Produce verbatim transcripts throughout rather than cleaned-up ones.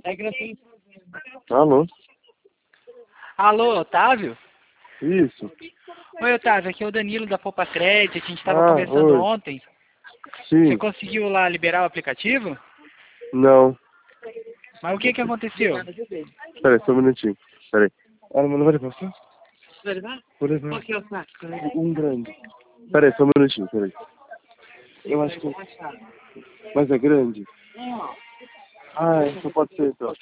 É gratuito. Alô? Alô, Otávio? Isso. Oi, Otávio, aqui é o Danilo da Poupa Crédito, a gente estava Ah, conversando oi. ontem. Você Sim. conseguiu lá liberar o aplicativo? Não. Mas o que que aconteceu? Peraí, só um minutinho. Peraí. Ah, não vai levar só? Vai levar? Vou levar. Qual que é o saco? Um grande. Peraí, só um minutinho, peraí. Eu acho que... Mas é grande? Ah, é, só pode ser então.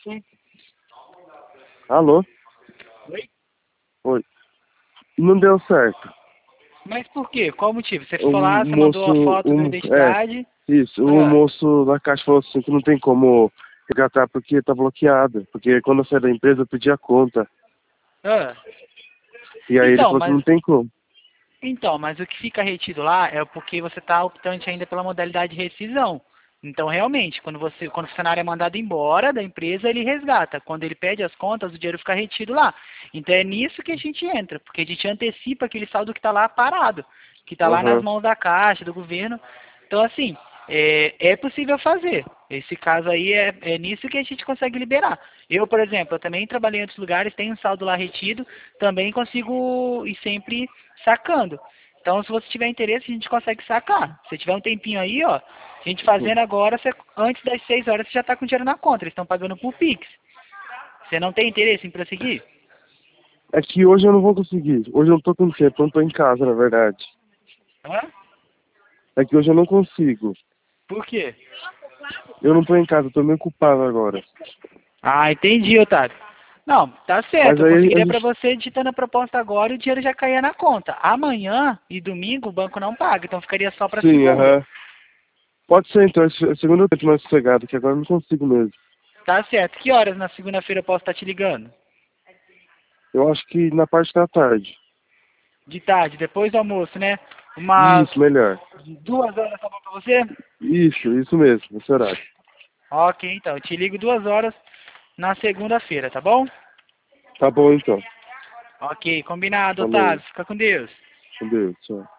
Alô? Oi? Oi. Não deu certo. Mas por quê? Qual o motivo? Você O foi lá, você mandou a moço... foto da Um, é, identidade. isso. O Ah, moço da caixa falou assim que não tem como resgatar porque tá bloqueada. Porque quando eu saí da empresa eu pedi a conta. ah. E aí ele Então, falou que mas não tem como. Então, mas o que fica retido lá é porque você está optante ainda pela modalidade de rescisão. Então, realmente, quando, você, quando o funcionário é mandado embora da empresa, ele resgata. Quando ele pede as contas, o dinheiro fica retido lá. Então, é nisso que a gente entra, porque a gente antecipa aquele saldo que está lá parado, que está lá nas Aham. mãos da Caixa, do governo. Então, assim, é, é possível fazer. Esse caso aí é, é nisso que a gente consegue liberar. Eu, por exemplo, eu também trabalhei em outros lugares, tenho um saldo lá retido, também consigo ir sempre sacando. Então, se você tiver interesse, a gente consegue sacar. Se tiver um tempinho aí, ó, a gente fazendo agora, você, antes das seis horas, você já está com dinheiro na conta. Eles estão pagando por Pix. Você não tem interesse em prosseguir? É que hoje eu não vou conseguir. Hoje eu não tô com tempo, eu não tô em casa, na verdade. Hã? É que hoje eu não consigo. Por quê? Eu não tô em casa, eu tô meio ocupado agora. Ah, entendi, Otávio. Não, tá Mas certo. Eu aí a conseguiria para gente... você digitando a proposta agora e o dinheiro já caía na conta. Amanhã e domingo o banco não paga, então ficaria só para Sim, segunda. aham. Pode ser então, esse- segunda eu tento mais sossegado, que agora eu não consigo mesmo. Tá certo. Que horas na segunda-feira eu posso estar te ligando? Eu acho que na parte da tarde. De tarde, depois do almoço, né? Umas Isso, melhor. duas horas, tá bom pra você? Isso, isso mesmo, esse horário. Ok, então. Eu te ligo duas horas na segunda-feira, tá bom? Tá bom então. Ok, combinado, Falou. Otávio. Fica com Deus. Com Deus, tchau.